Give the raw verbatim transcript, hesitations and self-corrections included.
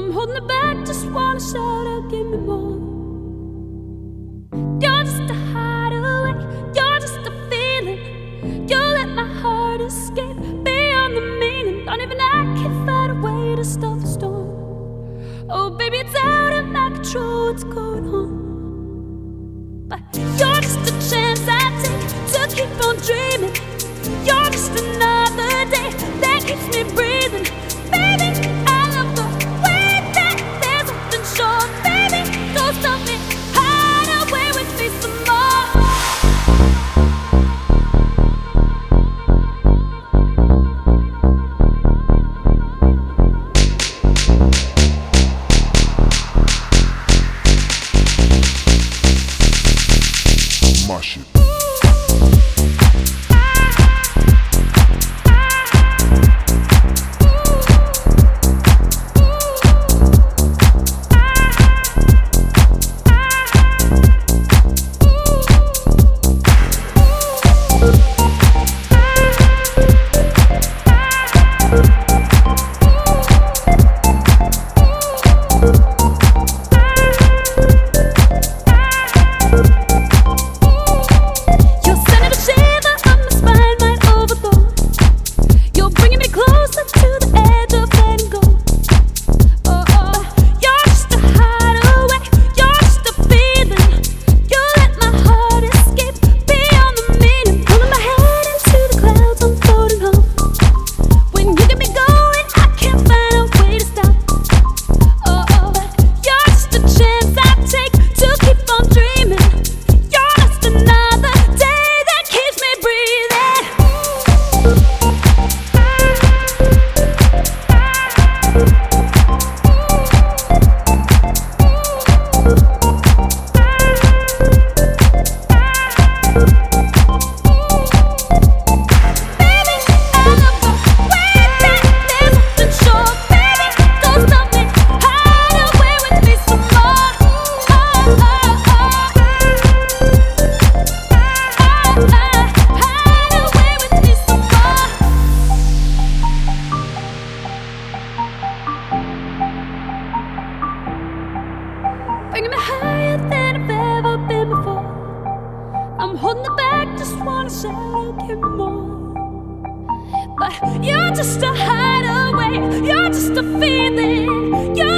I'm holding it back, just wanna shout out, give me more. You're just a hideaway, you're just a feeling. You let my heart escape beyond the meaning. Don't even I can find a way to stop the storm. Oh baby, it's out of my control, what's going on? But you're just a chance I take to keep on dreaming. You're just another day that keeps me breathing. Baby, I love the way that there's something sure. Baby, don't stop me, hide away with me some more. My shit. Bringing me higher than I've ever been before. I'm holding it back, just wanna shout out, give me more. But you're just a hideaway, you're just a feeling. You're